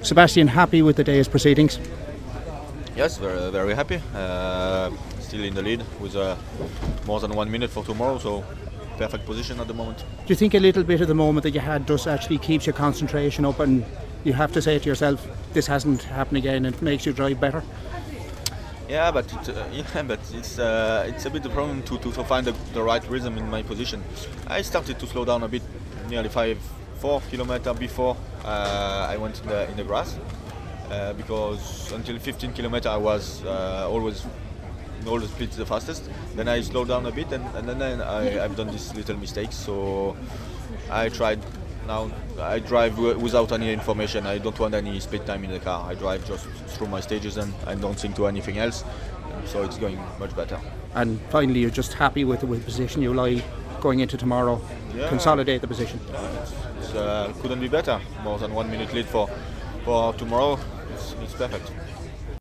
Sebastian, happy with the day's proceedings? Yes, very, very happy. Still in the lead with more than 1 minute for tomorrow, so perfect position at the moment. Do you think a little bit of the moment that you had just actually keeps your concentration up, and you have to say to yourself, this hasn't happened again, and it makes you drive better? Yeah, but it's a bit the problem to find the right rhythm in my position. I started to slow down a bit, nearly 4 kilometers before I went in the grass, because until 15 kilometers I was always in all the splits the fastest. Then I slowed down a bit, and then I've done these little mistakes. So I tried. Now I drive without any information. I don't want any speed time in the car. I drive just through my stages, and I don't think to anything else. So it's going much better. And finally, you're just happy with the position you lie going into tomorrow. Yeah. Consolidate the position. It couldn't be better. More than 1 minute lead for tomorrow. It's perfect.